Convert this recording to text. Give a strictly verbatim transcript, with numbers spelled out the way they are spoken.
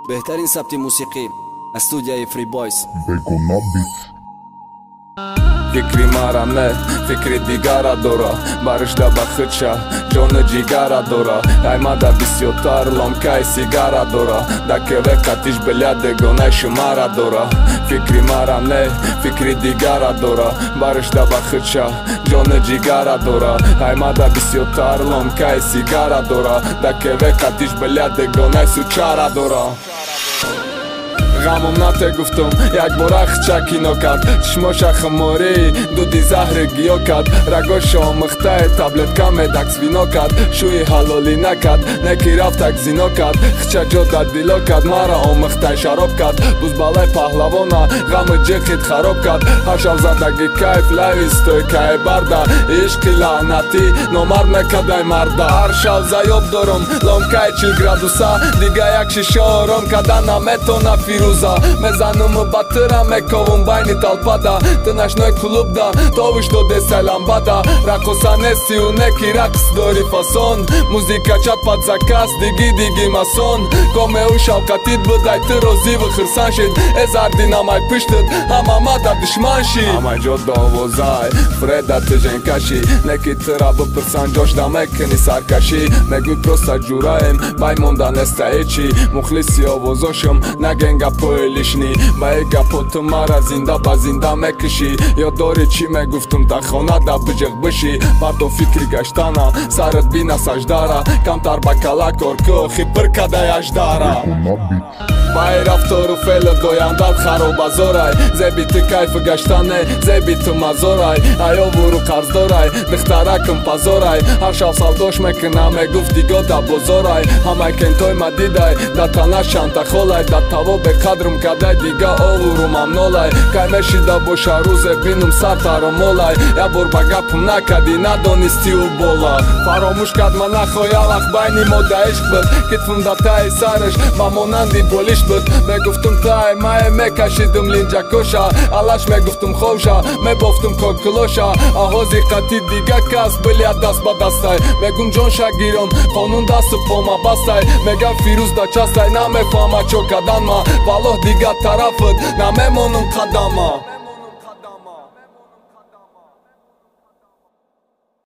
بهترین سبت موسیقی استودیوی فری بایز. فکری مرا فکری دیگرا دورا برش دا بخچا جون جیگارا دورا ایمادا بیسیوتار لامکای سیگارا دورا دکه وقتیش بلیاد گونه شمارا دورا فکری مرا نه فکری دیگرا دورا برش دا بخچا جون جیگارا دورا ایمادا بیسیوتار لامکای سیگارا دورا دکه وقتیش بلیاد گونه سوچارا دورا غمم نته گفتم یک برخ چکینو کرد چشماش خماری دودی زهر گیو کرد رگاش آمخته تبلت کم دکس وینو کرد شوی حلالی نکرد نکی رفت تک زینو کرد خچه جا در دیلو کرد مرا آمخته شراب کرد بوز بالای پهلوانا غم جخید خراب کرد هر شب زندگی کیف لویستوی که برده عشقی لعنتی نمر نکده مرده هر شب زیاب دارم لامکای چیل گرادوسا دیگه یک شیشه آرام کردن نمیتونه فیروز مزنم باترم مکاوم باینی талпада ты ночной клуб да то что де салам бада ракоса нести у неки ракс дори фасон музыка чат под заказ диги диги масон коме у шавкатит будай ты рози в хирсаншит эзарди намай пиштет амама да душманши амай жо довозай фреда ты женкаши неки тыра бпрсан жош да мекни саркаши мегу просто жураем баймонда нестаечи мухлиси овозошум нагенга лишни маега поту мара зинда ба зинда мекиши ё дори чӣ мегуфтум та хона да биҷиқ биши бардо фикри гаштана сарат бина саждара камтар ба калак кор ки охи пир када яждара баи рафтору феълу дояндат харобазорай зебити кайфу гаштане зебиту мазорай аёвуру қарздорай духтаракум пазорай ҳар шаб савдош мекунам мегуфт диго да бозорай ҳамай кентой мадидай да танаш шантахолай да таво беқадрум кадай дига овуру мамнолай кай мешида боша рӯзе бинум сартаро молай я бор ба гапум накади надонистиу бола фаромӯш кард ма нахоя вақт байни мо да ишқ буд китфум да таи сараш ба монанди болиш буд мегуфтум тай мае мекашидум линҷакоша алаш мегуфтум ховша мебофтум коклоша аҳози қати дига кас билия даст ба дастай мегум ҷон шагирам қонун дасту пома бастай мегам фирӯз да частай намефаҳма чо кадан ма валлоҳ дига тарафат намемонам қадама